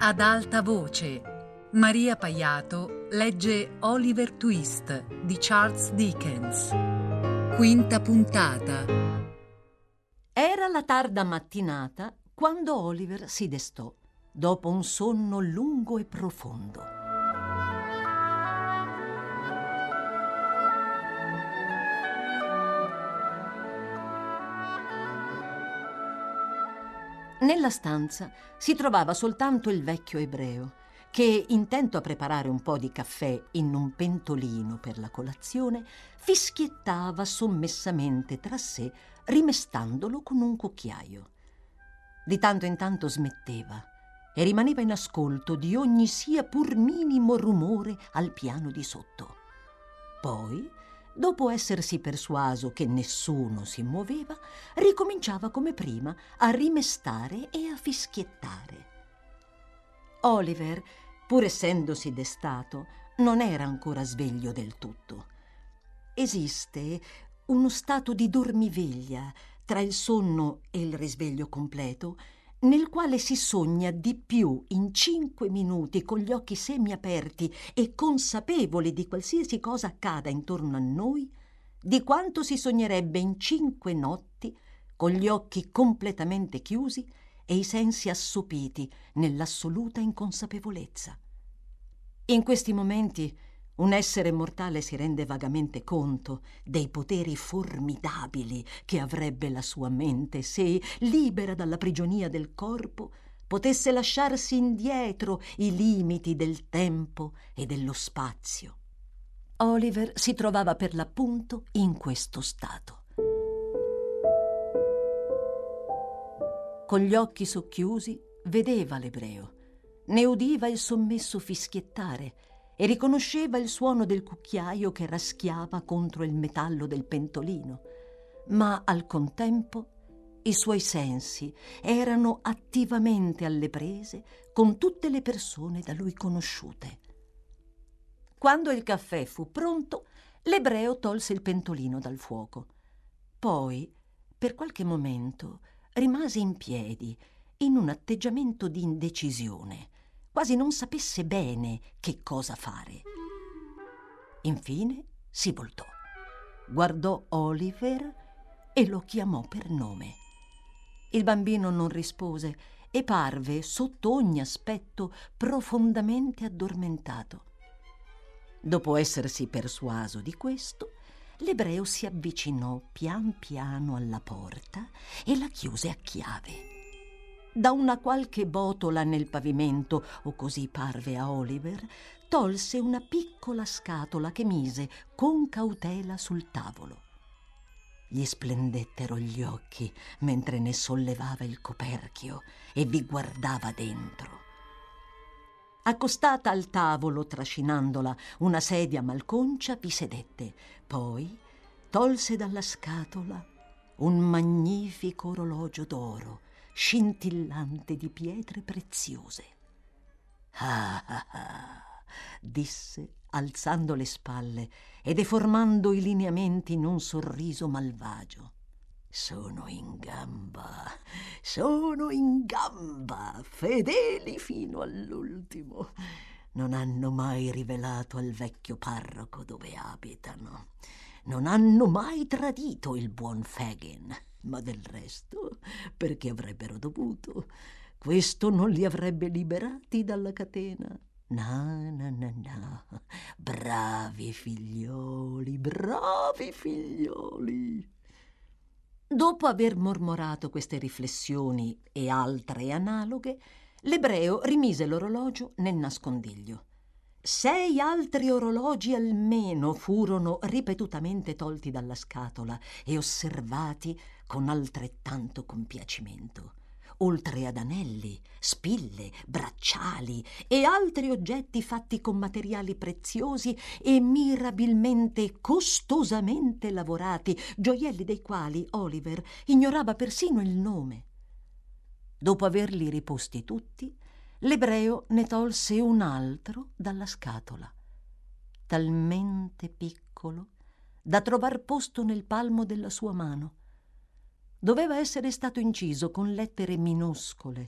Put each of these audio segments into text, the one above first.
Ad alta voce, Maria Paiato legge Oliver Twist di Charles Dickens. Quinta puntata. Era la tarda mattinata quando Oliver si destò, dopo un sonno lungo e profondo. Nella stanza si trovava soltanto il vecchio ebreo, che, intento a preparare un po' di caffè in un pentolino per la colazione, fischiettava sommessamente tra sé, rimestandolo con un cucchiaio. Di tanto in tanto smetteva e rimaneva in ascolto di ogni sia pur minimo rumore al piano di sotto. Poi, dopo essersi persuaso che nessuno si muoveva, ricominciava come prima a rimestare e a fischiettare. Oliver, pur essendosi destato, non era ancora sveglio del tutto. Esiste uno stato di dormiveglia tra il sonno e il risveglio completo, nel quale si sogna di più in 5 minuti con gli occhi semiaperti e consapevoli di qualsiasi cosa accada intorno a noi, di quanto si sognerebbe in 5 notti con gli occhi completamente chiusi e i sensi assopiti nell'assoluta inconsapevolezza. In questi momenti un essere mortale si rende vagamente conto dei poteri formidabili che avrebbe la sua mente se, libera dalla prigionia del corpo, potesse lasciarsi indietro i limiti del tempo e dello spazio. Oliver si trovava per l'appunto in questo stato. Con gli occhi socchiusi vedeva l'ebreo, ne udiva il sommesso fischiettare e riconosceva il suono del cucchiaio che raschiava contro il metallo del pentolino, ma al contempo i suoi sensi erano attivamente alle prese con tutte le persone da lui conosciute. Quando il caffè fu pronto, l'ebreo tolse il pentolino dal fuoco. Poi, per qualche momento, rimase in piedi, in un atteggiamento di indecisione, quasi non sapesse bene che cosa fare. Infine si voltò, guardò Oliver e lo chiamò per nome. Il bambino non rispose e parve, sotto ogni aspetto, profondamente addormentato. Dopo essersi persuaso di questo, l'ebreo si avvicinò pian piano alla porta e la chiuse a chiave. Da una qualche botola nel pavimento, o così parve a Oliver, tolse una piccola scatola che mise con cautela sul tavolo. Gli splendettero gli occhi mentre ne sollevava il coperchio e vi guardava dentro. Accostata al tavolo, trascinandola, una sedia malconcia, vi sedette. Poi tolse dalla scatola un magnifico orologio d'oro, scintillante di pietre preziose. Ah, ah, ah, disse, alzando le spalle e deformando i lineamenti in un sorriso malvagio. Sono in gamba, fedeli fino all'ultimo. Non hanno mai rivelato al vecchio parroco dove abitano. Non hanno mai tradito il buon Fagin, ma del resto, perché avrebbero dovuto? Questo non li avrebbe liberati dalla catena. No, no, no, no. Bravi figlioli, bravi figlioli. Dopo aver mormorato queste riflessioni e altre analoghe, l'ebreo rimise l'orologio nel nascondiglio. 6 altri orologi almeno furono ripetutamente tolti dalla scatola e osservati con altrettanto compiacimento, oltre ad anelli, spille, bracciali e altri oggetti fatti con materiali preziosi e mirabilmente, costosamente lavorati, gioielli dei quali Oliver ignorava persino il nome. Dopo averli riposti tutti, l'ebreo ne tolse un altro dalla scatola, talmente piccolo da trovar posto nel palmo della sua mano. Doveva essere stato inciso con lettere minuscole,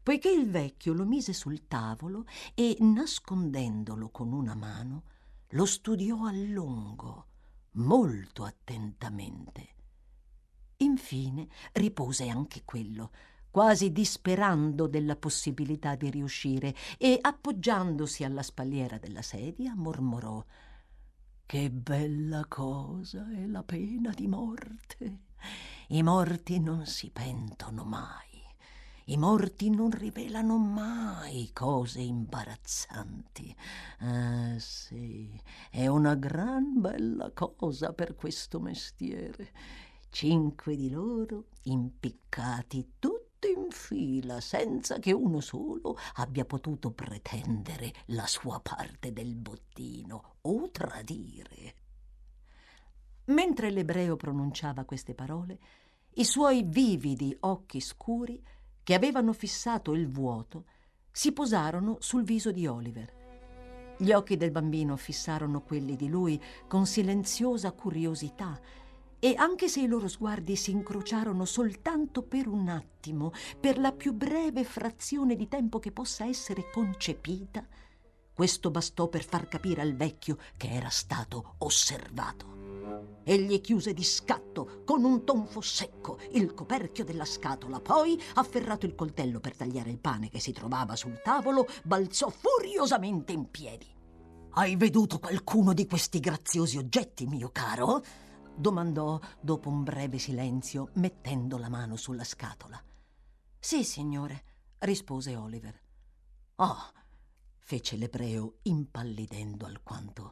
poiché il vecchio lo mise sul tavolo e, nascondendolo con una mano, lo studiò a lungo, molto attentamente. Infine ripose anche quello, quasi disperando della possibilità di riuscire, e, appoggiandosi alla spalliera della sedia, mormorò: «Che bella cosa è la pena di morte! I morti non si pentono mai. I morti non rivelano mai cose imbarazzanti. Ah, sì, è una gran bella cosa per questo mestiere. 5 di loro impiccati tutti in fila, senza che uno solo abbia potuto pretendere la sua parte del bottino o tradire». Mentre l'ebreo pronunciava queste parole, i suoi vividi occhi scuri, che avevano fissato il vuoto, si posarono sul viso di Oliver. Gli occhi del bambino fissarono quelli di lui con silenziosa curiosità, e anche se i loro sguardi si incrociarono soltanto per un attimo, per la più breve frazione di tempo che possa essere concepita, questo bastò per far capire al vecchio che era stato osservato. Egli chiuse di scatto, con un tonfo secco, il coperchio della scatola, poi, afferrato il coltello per tagliare il pane che si trovava sul tavolo, balzò furiosamente in piedi. «Hai veduto qualcuno di questi graziosi oggetti, mio caro?» domandò dopo un breve silenzio, mettendo la mano sulla scatola. «Sì, signore», rispose Oliver. «Ah», fece l'ebreo, impallidendo alquanto.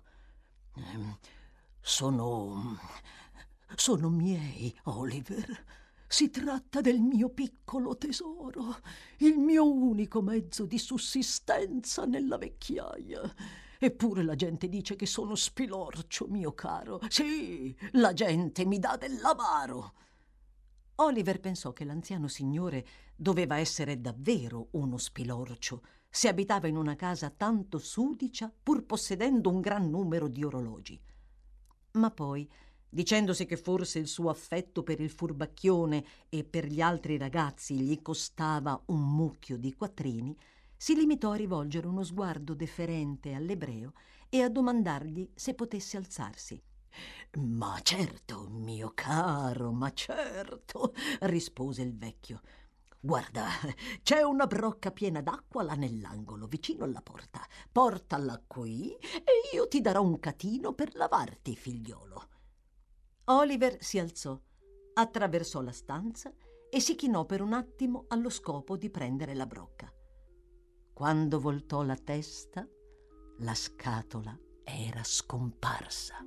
Sono miei, Oliver. Si tratta del mio piccolo tesoro, il mio unico mezzo di sussistenza nella vecchiaia. Eppure la gente dice che sono spilorcio, mio caro. Sì, la gente mi dà dell'avaro». Oliver pensò che l'anziano signore doveva essere davvero uno spilorcio, se abitava in una casa tanto sudicia, pur possedendo un gran numero di orologi. Ma poi, dicendosi che forse il suo affetto per il furbacchione e per gli altri ragazzi gli costava un mucchio di quattrini, si limitò a rivolgere uno sguardo deferente all'ebreo e a domandargli se potesse alzarsi. «Ma certo, mio caro, ma certo», rispose il vecchio. «Guarda, c'è una brocca piena d'acqua là nell'angolo, vicino alla porta. Portala qui e io ti darò un catino per lavarti, figliolo». Oliver si alzò, attraversò la stanza e si chinò per un attimo allo scopo di prendere la brocca. Quando voltò la testa, la scatola era scomparsa.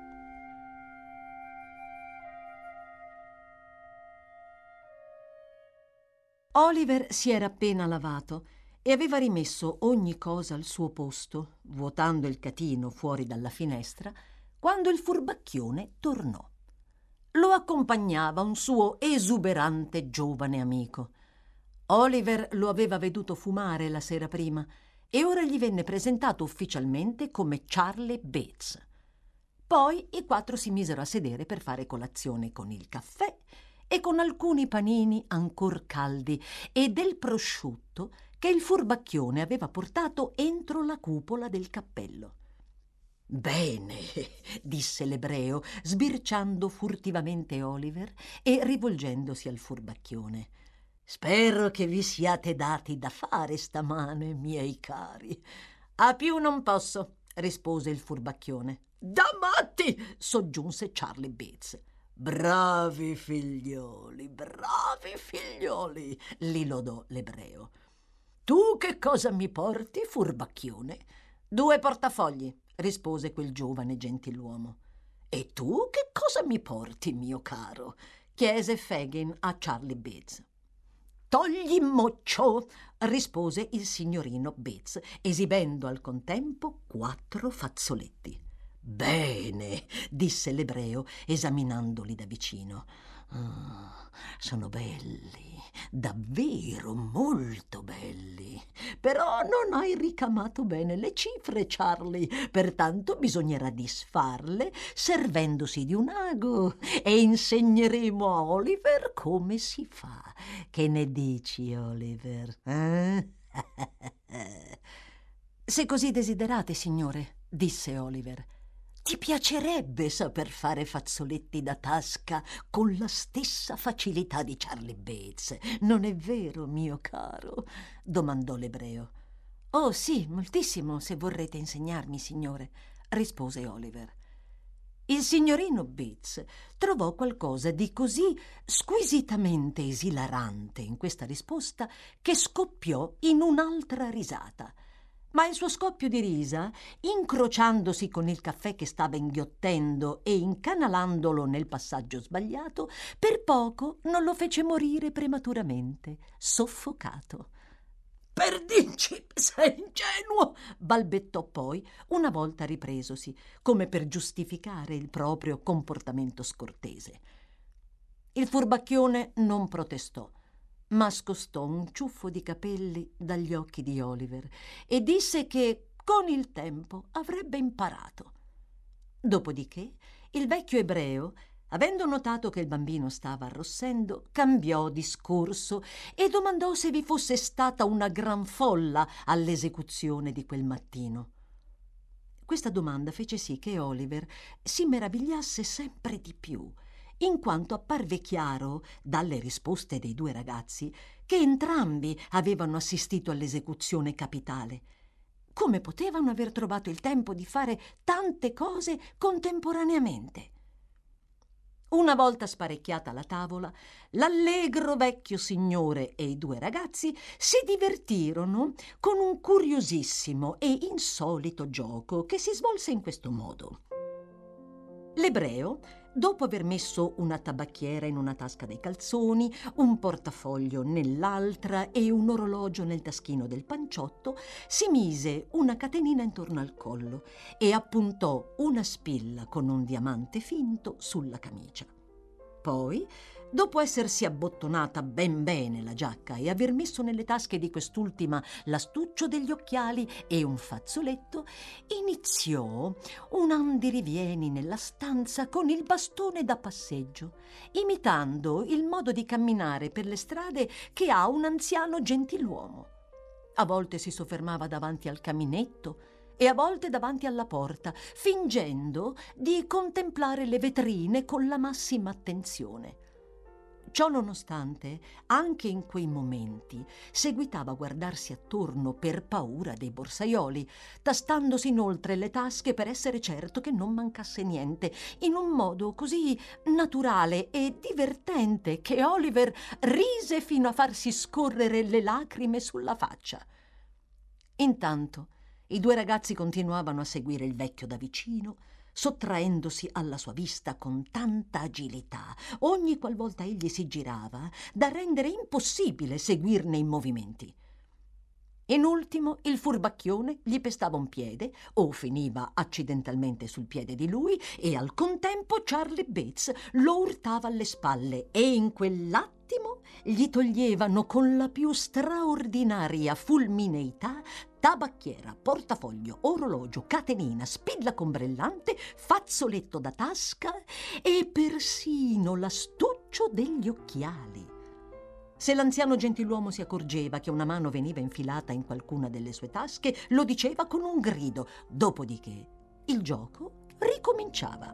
Oliver si era appena lavato e aveva rimesso ogni cosa al suo posto, vuotando il catino fuori dalla finestra, quando il furbacchione tornò. Lo accompagnava un suo esuberante giovane amico. Oliver lo aveva veduto fumare la sera prima e ora gli venne presentato ufficialmente come Charlie Bates. Poi i 4 si misero a sedere per fare colazione con il caffè e con alcuni panini ancor caldi e del prosciutto che il furbacchione aveva portato entro la cupola del cappello. «Bene», disse l'ebreo, sbirciando furtivamente Oliver e rivolgendosi al furbacchione. «Spero che vi siate dati da fare stamane, miei cari». «A più non posso», rispose il furbacchione. «Da matti», soggiunse Charlie Bates. Bravi figlioli, li lodò l'ebreo. «Tu che cosa mi porti, furbacchione?» «2 portafogli», rispose quel giovane gentiluomo. «E tu che cosa mi porti, mio caro?» chiese Fagin a Charlie Bates. «Togli moccio», rispose il signorino Bates, esibendo al contempo 4 fazzoletti. «Bene», disse l'ebreo, esaminandoli da vicino. Sono belli, davvero molto belli. Però non hai ricamato bene le cifre, Charlie, pertanto bisognerà disfarle servendosi di un ago e insegneremo a Oliver come si fa. Che ne dici, Oliver? Se così desiderate, signore, disse Oliver. Ti piacerebbe saper fare fazzoletti da tasca con la stessa facilità di Charlie Bates, non è vero, mio caro? Domandò l'ebreo. Oh sì, moltissimo, se vorrete insegnarmi, signore, rispose Oliver. Il signorino Bates trovò qualcosa di così squisitamente esilarante in questa risposta che scoppiò in un'altra risata. Ma il suo scoppio di risa, incrociandosi con il caffè che stava inghiottendo e incanalandolo nel passaggio sbagliato, per poco non lo fece morire prematuramente, soffocato. «Perdici, sei ingenuo!» balbettò poi, una volta ripresosi, come per giustificare il proprio comportamento scortese. Il furbacchione non protestò, ma scostò un ciuffo di capelli dagli occhi di Oliver e disse che con il tempo avrebbe imparato. Dopodiché il vecchio ebreo, avendo notato che il bambino stava arrossendo, cambiò discorso e domandò se vi fosse stata una gran folla all'esecuzione di quel mattino. Questa domanda fece sì che Oliver si meravigliasse sempre di più, in quanto apparve chiaro, dalle risposte dei due ragazzi, che entrambi avevano assistito all'esecuzione capitale. Come potevano aver trovato il tempo di fare tante cose contemporaneamente? Una volta sparecchiata la tavola, l'allegro vecchio signore e i due ragazzi si divertirono con un curiosissimo e insolito gioco che si svolse in questo modo. L'ebreo, dopo aver messo una tabacchiera in una tasca dei calzoni, un portafoglio nell'altra e un orologio nel taschino del panciotto, si mise una catenina intorno al collo e appuntò una spilla con un diamante finto sulla camicia. Poi, dopo essersi abbottonata ben bene la giacca e aver messo nelle tasche di quest'ultima l'astuccio degli occhiali e un fazzoletto, iniziò un andirivieni nella stanza con il bastone da passeggio, imitando il modo di camminare per le strade che ha un anziano gentiluomo. A volte si soffermava davanti al caminetto e a volte davanti alla porta, fingendo di contemplare le vetrine con la massima attenzione. Ciò nonostante, anche in quei momenti seguitava a guardarsi attorno per paura dei borsaioli, tastandosi inoltre le tasche per essere certo che non mancasse niente, in un modo così naturale e divertente che Oliver rise fino a farsi scorrere le lacrime sulla faccia. Intanto i due ragazzi continuavano a seguire il vecchio da vicino, sottraendosi alla sua vista con tanta agilità, ogni qualvolta egli si girava, da rendere impossibile seguirne i movimenti. In ultimo il furbacchione gli pestava un piede o finiva accidentalmente sul piede di lui e al contempo Charlie Bates lo urtava alle spalle e in quell'attimo gli toglievano con la più straordinaria fulmineità tabacchiera, portafoglio, orologio, catenina, spilla con brillante, fazzoletto da tasca e persino l'astuccio degli occhiali. Se l'anziano gentiluomo si accorgeva che una mano veniva infilata in qualcuna delle sue tasche, lo diceva con un grido, dopodiché il gioco ricominciava.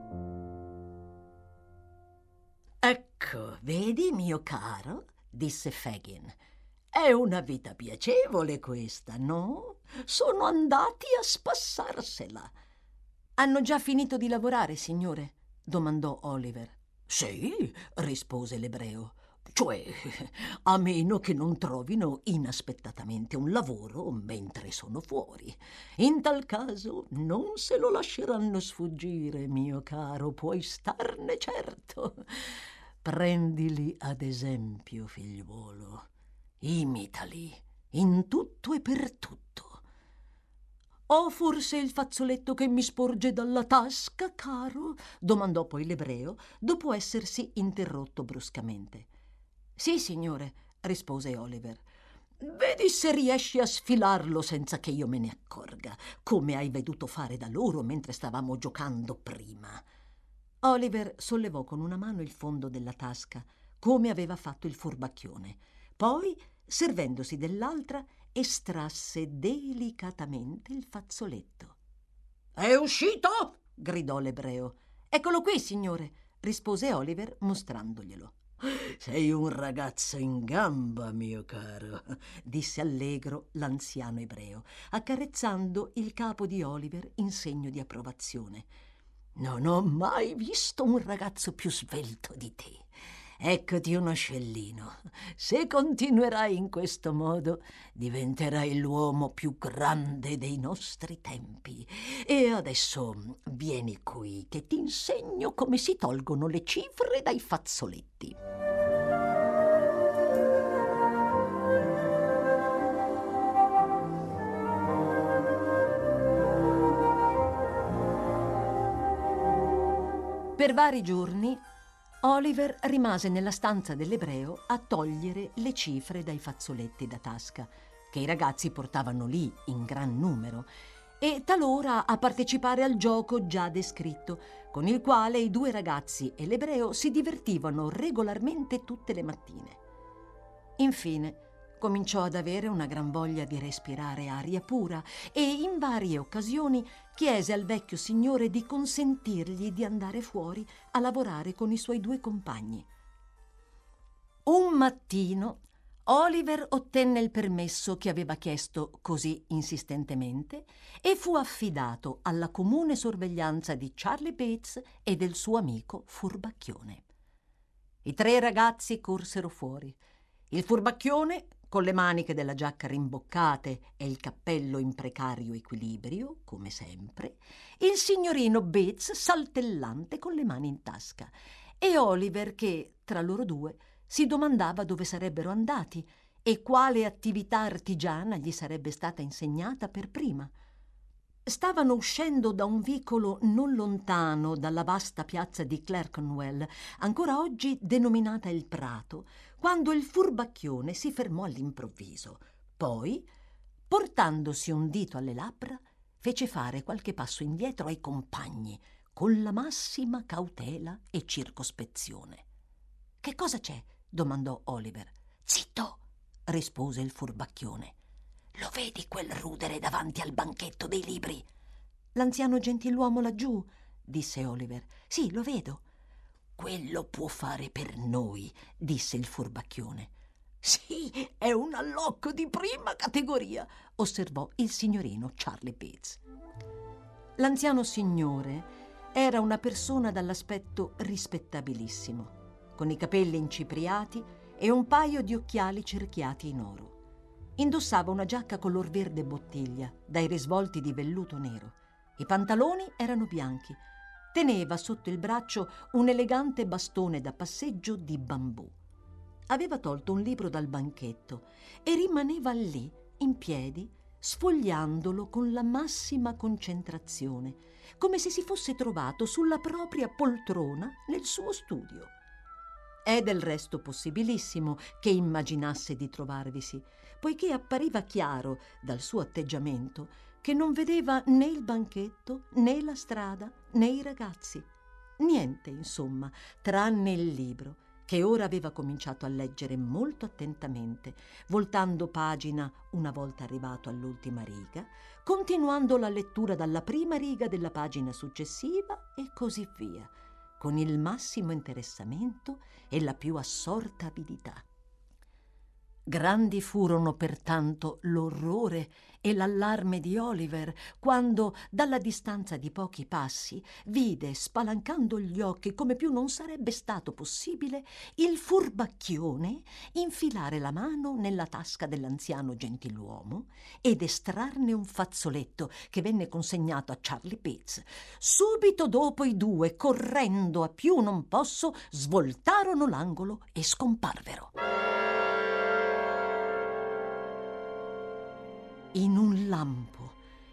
«Ecco, vedi, mio caro», disse Fagin, «è una vita piacevole questa, no? Sono andati a spassarsela». «Hanno già finito di lavorare, signore?» domandò Oliver. «Sì», rispose l'ebreo. «Cioè, a meno che non trovino inaspettatamente un lavoro mentre sono fuori. In tal caso non se lo lasceranno sfuggire, mio caro, puoi starne certo. Prendili ad esempio, figliuolo. Imitali in tutto e per tutto». «Ho forse il fazzoletto che mi sporge dalla tasca, caro?» domandò poi l'ebreo, dopo essersi interrotto bruscamente. «Sì, signore», rispose Oliver. «Vedi se riesci a sfilarlo senza che io me ne accorga, come hai veduto fare da loro mentre stavamo giocando prima». Oliver sollevò con una mano il fondo della tasca, come aveva fatto il furbacchione. Poi, servendosi dell'altra, estrasse delicatamente il fazzoletto. «È uscito?» gridò l'ebreo. «Eccolo qui, signore», rispose Oliver mostrandoglielo. «Sei un ragazzo in gamba, mio caro», disse allegro l'anziano ebreo, accarezzando il capo di Oliver in segno di approvazione. «Non ho mai visto un ragazzo più svelto di te. Eccoti uno scellino. Se continuerai in questo modo, diventerai l'uomo più grande dei nostri tempi. E adesso vieni qui, che ti insegno come si tolgono le cifre dai fazzoletti». Per vari giorni Oliver rimase nella stanza dell'ebreo a togliere le cifre dai fazzoletti da tasca, che i ragazzi portavano lì in gran numero, e talora a partecipare al gioco già descritto, con il quale i due ragazzi e l'ebreo si divertivano regolarmente tutte le mattine. Infine cominciò ad avere una gran voglia di respirare aria pura e in varie occasioni chiese al vecchio signore di consentirgli di andare fuori a lavorare con i suoi due compagni. Un mattino Oliver ottenne il permesso che aveva chiesto così insistentemente e fu affidato alla comune sorveglianza di Charlie Bates e del suo amico Furbacchione. I tre ragazzi corsero fuori. Il furbacchione, con le maniche della giacca rimboccate e il cappello in precario equilibrio, come sempre, il signorino Bates saltellante con le mani in tasca, e Oliver che, tra loro due, si domandava dove sarebbero andati e quale attività artigiana gli sarebbe stata insegnata per prima. Stavano uscendo da un vicolo non lontano dalla vasta piazza di Clerkenwell, ancora oggi denominata il Prato, quando il furbacchione si fermò all'improvviso. Poi, portandosi un dito alle labbra, fece fare qualche passo indietro ai compagni, con la massima cautela e circospezione. «Che cosa c'è?» domandò Oliver. «Zitto!» rispose il furbacchione. «Lo vedi quel rudere davanti al banchetto dei libri?» «L'anziano gentiluomo laggiù?» disse Oliver. «Sì, lo vedo». «Quello può fare per noi», disse il furbacchione. «Sì, è un allocco di prima categoria», osservò il signorino Charlie Bates. L'anziano signore era una persona dall'aspetto rispettabilissimo, con i capelli incipriati e un paio di occhiali cerchiati in oro. Indossava una giacca color verde bottiglia, dai risvolti di velluto nero. I pantaloni erano bianchi. Teneva sotto il braccio un elegante bastone da passeggio di bambù. Aveva tolto un libro dal banchetto e rimaneva lì, in piedi, sfogliandolo con la massima concentrazione, come se si fosse trovato sulla propria poltrona nel suo studio. È del resto possibilissimo che immaginasse di trovarvisi, poiché appariva chiaro dal suo atteggiamento che non vedeva né il banchetto, né la strada, né i ragazzi. Niente, insomma, tranne il libro, che ora aveva cominciato a leggere molto attentamente, voltando pagina una volta arrivato all'ultima riga, continuando la lettura dalla prima riga della pagina successiva e così via, con il massimo interessamento e la più assorta avidità. Grandi furono pertanto l'orrore e l'allarme di Oliver quando, dalla distanza di pochi passi, vide, spalancando gli occhi come più non sarebbe stato possibile, il furbacchione infilare la mano nella tasca dell'anziano gentiluomo ed estrarne un fazzoletto che venne consegnato a Charlie Bates. Subito dopo i due, correndo a più non posso, svoltarono l'angolo e scomparvero. In un lampo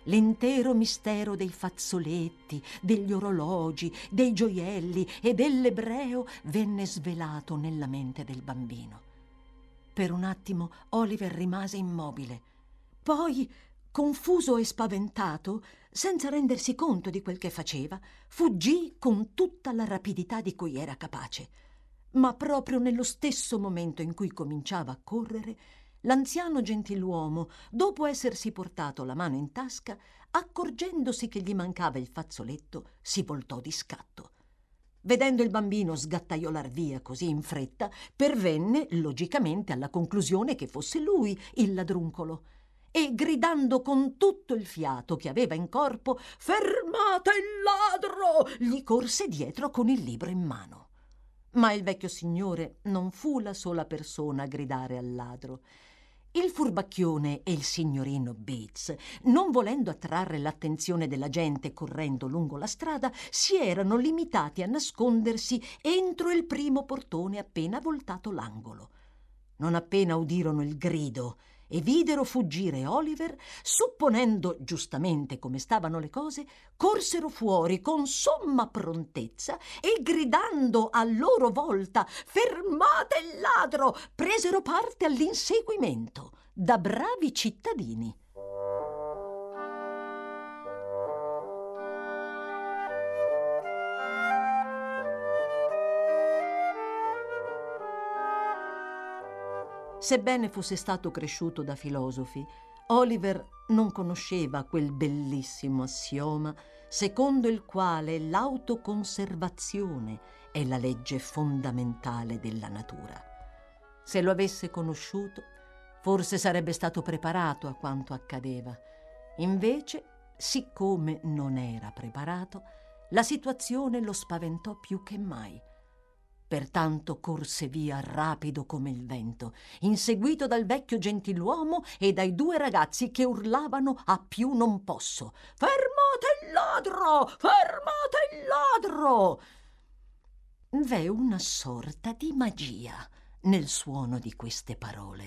L'intero mistero dei fazzoletti, degli orologi, dei gioielli e dell'ebreo venne svelato nella mente del bambino. Per un attimo Oliver rimase immobile. Poi, confuso e spaventato, senza rendersi conto di quel che faceva, fuggì con tutta la rapidità di cui era capace. Ma proprio nello stesso momento in cui cominciava a correre, l'anziano gentiluomo, dopo essersi portato la mano in tasca, accorgendosi che gli mancava il fazzoletto, si voltò di scatto. Vedendo il bambino sgattaiolar via così in fretta, pervenne logicamente alla conclusione che fosse lui il ladruncolo e, gridando con tutto il fiato che aveva in corpo «Fermate il ladro!», gli corse dietro con il libro in mano. Ma il vecchio signore non fu la sola persona a gridare al ladro. Il furbacchione e il signorino Bates, non volendo attrarre l'attenzione della gente correndo lungo la strada, si erano limitati a nascondersi entro il primo portone appena voltato l'angolo. Non appena udirono il grido e videro fuggire Oliver, supponendo giustamente come stavano le cose, corsero fuori con somma prontezza e, gridando a loro volta «Fermate il ladro!», presero parte all'inseguimento da bravi cittadini. Sebbene fosse stato cresciuto da filosofi, Oliver non conosceva quel bellissimo assioma secondo il quale l'autoconservazione è la legge fondamentale della natura. Se lo avesse conosciuto, forse sarebbe stato preparato a quanto accadeva. Invece, siccome non era preparato, la situazione lo spaventò più che mai. Pertanto corse via rapido come il vento, inseguito dal vecchio gentiluomo e dai due ragazzi che urlavano a più non posso: «Fermate il ladro! Fermate il ladro!». V'è una sorta di magia nel suono di queste parole.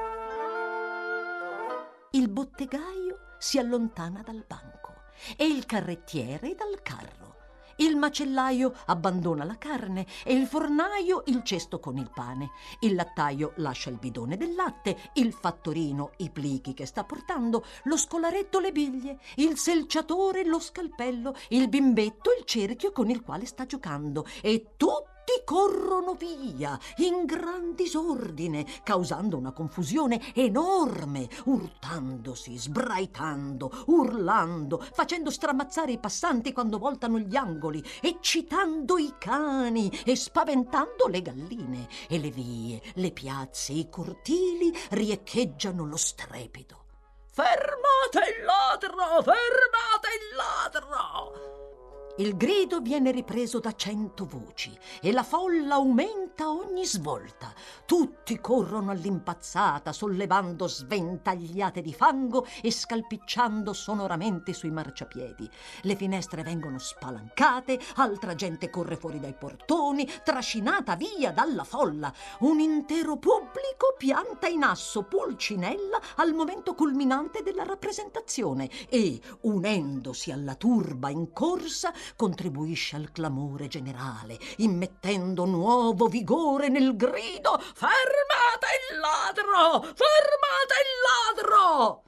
Il bottegaio si allontana dal banco e il carrettiere dal carro. Il macellaio abbandona la carne e il fornaio il cesto con il pane. Il lattaio lascia il bidone del latte, il fattorino i plichi che sta portando, lo scolaretto le biglie, il selciatore lo scalpello, il bimbetto il cerchio con il quale sta giocando, e tutti corrono via in gran disordine, causando una confusione enorme, urtandosi, sbraitando, urlando, facendo stramazzare i passanti quando voltano gli angoli, eccitando i cani e spaventando le galline, e le vie, le piazze, i cortili riecheggiano lo strepito. «Fermate il ladro! Fermate il ladro!». Il grido viene ripreso da 100 voci e la folla aumenta a ogni svolta. Tutti corrono all'impazzata, sollevando sventagliate di fango e scalpicciando sonoramente sui marciapiedi. Le finestre vengono spalancate, altra gente corre fuori dai portoni, trascinata via dalla folla. Un intero pubblico pianta in asso Pulcinella al momento culminante della rappresentazione e, unendosi alla turba in corsa, contribuisce al clamore generale, immettendo nuovo vigore nel grido: «Fermate il ladro! Fermate il ladro!».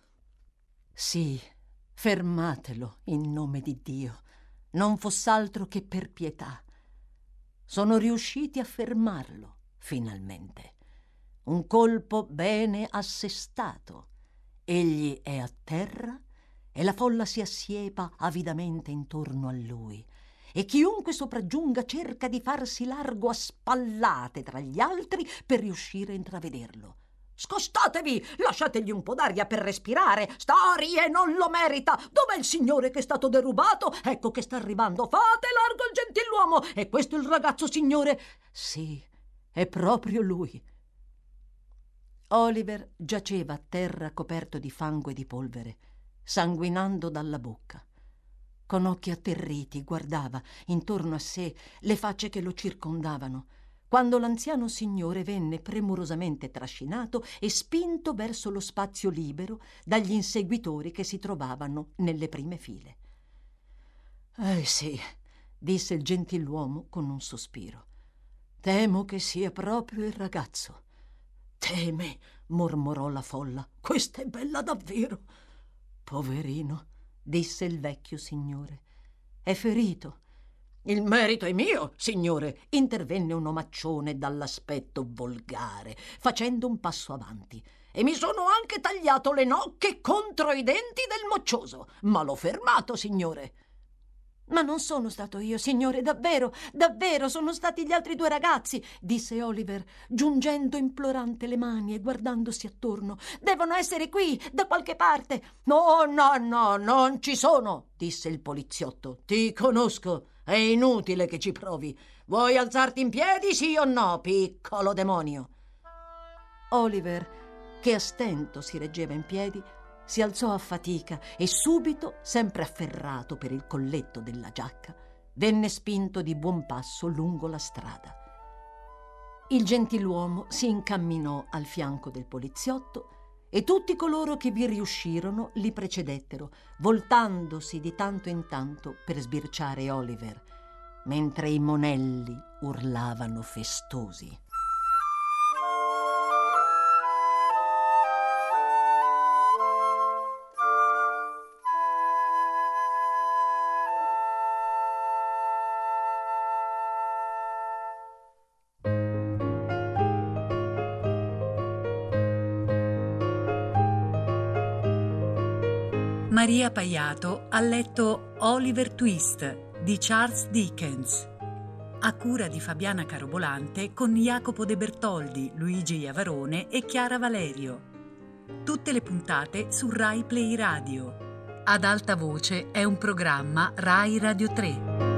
Sì, fermatelo in nome di Dio, non foss'altro che per pietà. Sono riusciti a fermarlo, finalmente. Un colpo bene assestato. Egli è a terra e la folla si assiepa avidamente intorno a lui, e chiunque sopraggiunga cerca di farsi largo a spallate tra gli altri per riuscire a intravederlo. «Scostatevi! Lasciategli un po' d'aria per respirare! Storie, non lo merita! Dov'è il signore che è stato derubato? Ecco che sta arrivando! Fate largo il gentiluomo! È questo il ragazzo, signore?» «Sì, è proprio lui». Oliver giaceva a terra coperto di fango e di polvere, sanguinando dalla bocca. Con occhi atterriti guardava intorno a sé le facce che lo circondavano, quando l'anziano signore venne premurosamente trascinato e spinto verso lo spazio libero dagli inseguitori che si trovavano nelle prime file. Sì, disse il gentiluomo con un sospiro. Temo che sia proprio il ragazzo. Teme, mormorò la folla. Questa è bella davvero. Poverino, disse il vecchio signore. È ferito. Il merito è mio, signore, intervenne un omaccione dall'aspetto volgare, facendo un passo avanti. E mi sono anche tagliato le nocche contro i denti del moccioso, ma l'ho fermato, signore. Ma non sono stato io, signore, davvero, davvero, sono stati gli altri 2 ragazzi, disse Oliver, giungendo implorante le mani e guardandosi attorno. Devono essere qui, da qualche parte. No, non ci sono, disse il poliziotto. Ti conosco, è inutile che ci provi. Vuoi alzarti in piedi, sì o no, piccolo demonio? Oliver, che a stento si reggeva in piedi, si alzò a fatica e subito, sempre afferrato per il colletto della giacca, venne spinto di buon passo lungo la strada. Il gentiluomo si incamminò al fianco del poliziotto e tutti coloro che vi riuscirono li precedettero, voltandosi di tanto in tanto per sbirciare Oliver, mentre i monelli urlavano festosi. Maria Paiato ha letto Oliver Twist di Charles Dickens, a cura di Fabiana Carobolante con Jacopo De Bertoldi, Luigi Iavarone e Chiara Valerio. Tutte le puntate su Rai Play Radio. Ad alta voce è un programma Rai Radio 3.